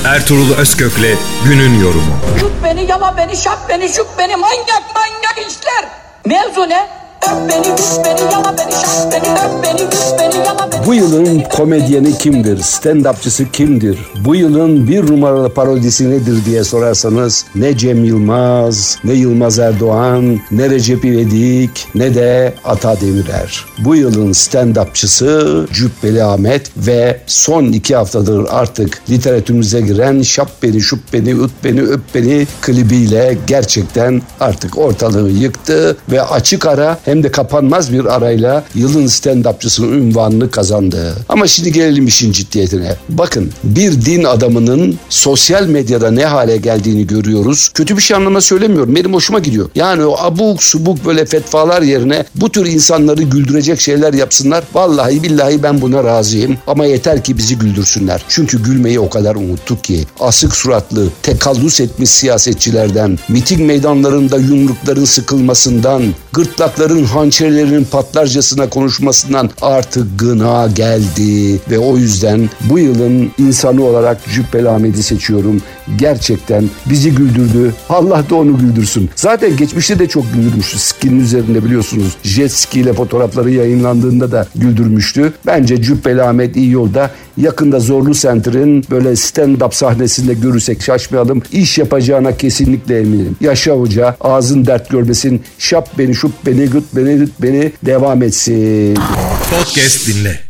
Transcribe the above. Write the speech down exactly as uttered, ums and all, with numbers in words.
Ertuğrul Özkök'le günün yorumu. Yut beni, yala beni, şap beni, şup beni, manyak manyak işler. Mevzu ne? Öp beni, yut beni, yala beni, şap beni, öp beni, yut beni, yala beni. Bu yılın komedyeni kimdir? Stand-upçısı kimdir? Bu yılın bir numaralı parodisi nedir diye sorarsanız ne Cem Yılmaz, ne Yılmaz Erdoğan, ne Recep İvedik, ne de Ata Demirer. Bu yılın stand-upçısı Cübbeli Ahmet ve son iki haftadır artık literatürümüze giren Şap Beni, Şup Beni, Üt Beni, Öp Beni klibiyle gerçekten artık ortalığı yıktı ve açık ara hem de kapanmaz bir arayla yılın stand-upçısının ünvanını kazandı. Ama şimdi gelelim işin ciddiyetine. Bakın, bir din adamının sosyal medyada ne hale geldiğini görüyoruz. Kötü bir şey anlamda söylemiyorum. Benim hoşuma gidiyor. Yani o abuk subuk böyle fetvalar yerine bu tür insanları güldürecek şeyler yapsınlar. Vallahi billahi ben buna razıyım. Ama yeter ki bizi güldürsünler. Çünkü gülmeyi o kadar unuttuk ki. Asık suratlı, tekallüs etmiş siyasetçilerden, miting meydanlarında yumrukların sıkılmasından, gırtlakların hançerlerinin patlarcasına konuşmasından artık gına geldi ve o yüzden bu yılın insanı olarak Cübbeli Ahmet'i seçiyorum. Gerçekten bizi güldürdü. Allah da onu güldürsün. Zaten geçmişte de çok güldürmüştü. Skinin üzerinde biliyorsunuz jet ski ile fotoğrafları yayınlandığında da güldürmüştü. Bence Cübbeli Ahmet iyi yolda. Yakında Zorlu Center'ın böyle stand-up sahnesinde görürsek şaşmayalım. İş yapacağına kesinlikle eminim. Yaşa hoca, ağzın dert görmesin. Şap beni, şup beni, gıt beni, gıt beni devam etsin. Podcast dinle.